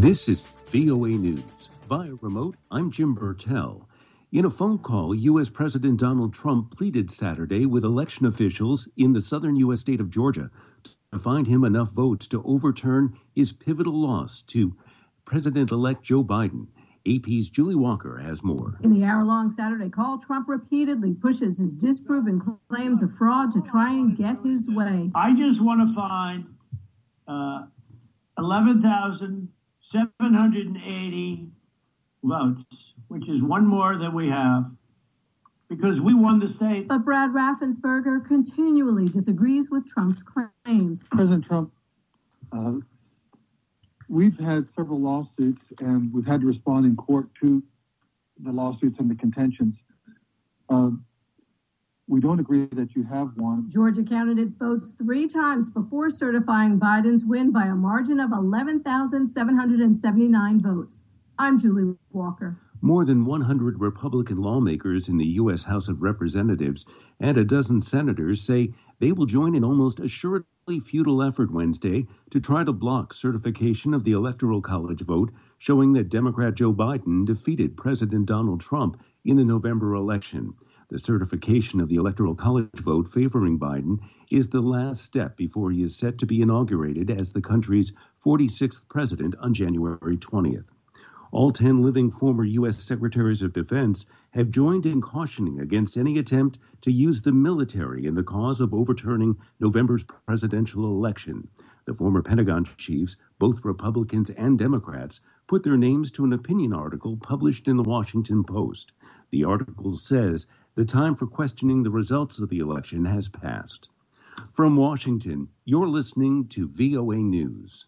This is VOA News. Via remote, I'm Jim Burtell. In a phone call, U.S. President Donald Trump pleaded Saturday with election officials in the southern U.S. state of Georgia to find him enough votes to overturn his pivotal loss to President-elect Joe Biden. AP's Julie Walker has more. In the hour-long Saturday call, Trump repeatedly pushes his disproven claims of fraud to try and get his way. I just want to find 11,780 votes, which is one more than we have, because we won the state. But Brad Raffensperger continually disagrees with Trump's claims. President Trump, we've had several lawsuits, and we've had to respond in court to the lawsuits and the contentions. We don't agree that you have won. Georgia counted its votes 3 times before certifying Biden's win by a margin of 11,779 votes. I'm Julie Walker. More than 100 Republican lawmakers in the U.S. House of Representatives and a dozen senators say they will join an almost assuredly futile effort Wednesday to try to block certification of the Electoral College vote showing that Democrat Joe Biden defeated President Donald Trump in the November election. The certification of the Electoral College vote favoring Biden is the last step before he is set to be inaugurated as the country's 46th president on January 20th. All 10 living former U.S. Secretaries of Defense have joined in cautioning against any attempt to use the military in the cause of overturning November's presidential election. The former Pentagon chiefs, both Republicans and Democrats, put their names to an opinion article published in the Washington Post. The article says the time for questioning the results of the election has passed. From Washington, you're listening to VOA News.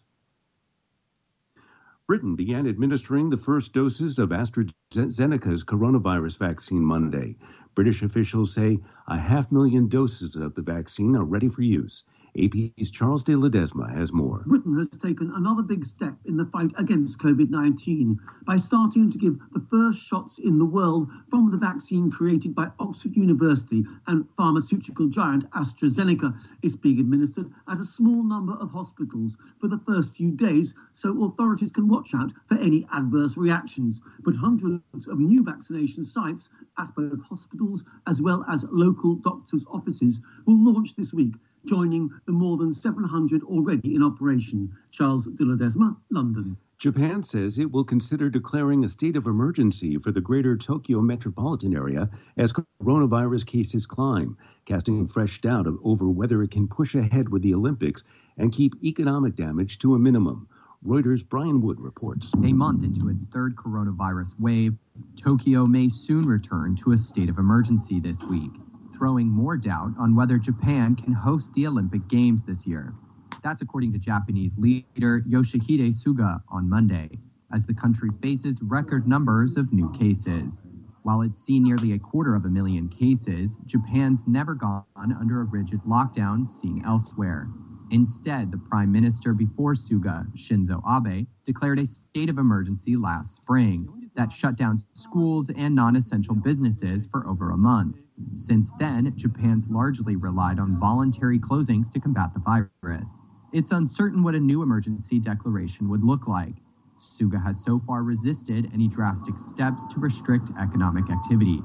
Britain began administering the first doses of AstraZeneca's coronavirus vaccine Monday. British officials say 500,000 doses of the vaccine are ready for use. AP's Charles de Ledesma has more. Britain has taken another big step in the fight against COVID-19 by starting to give the first shots in the world from the vaccine created by Oxford University and pharmaceutical giant AstraZeneca. It's being administered at a small number of hospitals for the first few days so authorities can watch out for any adverse reactions. But hundreds of new vaccination sites at both hospitals as well as local doctors' offices will launch this week, joining the more than 700 already in operation. Charles de Ledesma, London. Japan says it will consider declaring a state of emergency for the greater Tokyo metropolitan area as coronavirus cases climb, casting fresh doubt over whether it can push ahead with the Olympics and keep economic damage to a minimum. Reuters' Brian Wood reports. A month into its third coronavirus wave, Tokyo may soon return to a state of emergency this week, throwing more doubt on whether Japan can host the Olympic Games this year. That's according to Japanese leader Yoshihide Suga on Monday, as the country faces record numbers of new cases. While it's seen nearly 250,000 cases, Japan's never gone under a rigid lockdown seen elsewhere. Instead, the prime minister before Suga, Shinzo Abe, declared a state of emergency last spring that shut down schools and non-essential businesses for over a month. Since then, Japan's largely relied on voluntary closings to combat the virus. It's uncertain what a new emergency declaration would look like. Suga has so far resisted any drastic steps to restrict economic activity.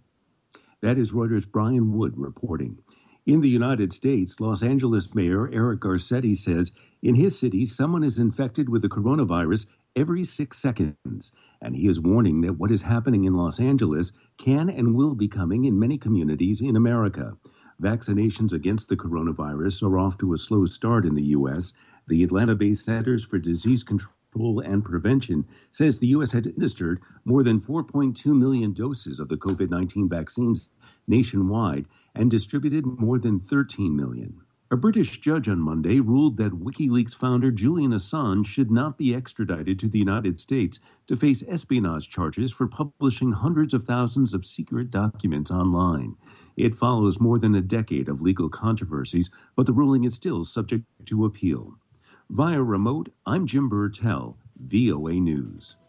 That is Reuters' Brian Wood reporting. In the United States, Los Angeles Mayor Eric Garcetti says in his city, someone is infected with the coronavirus every 6 seconds. And he is warning that what is happening in Los Angeles can and will be coming in many communities in America. Vaccinations against the coronavirus are off to a slow start in the U.S. The Atlanta-based Centers for Disease Control and Prevention says the U.S. had administered more than 4.2 million doses of the COVID-19 vaccines nationwide and distributed more than 13 million. A British judge on Monday ruled that WikiLeaks founder Julian Assange should not be extradited to the United States to face espionage charges for publishing hundreds of thousands of secret documents online. It follows more than a decade of legal controversies, but the ruling is still subject to appeal. Via remote, I'm Jim Burtell, VOA News.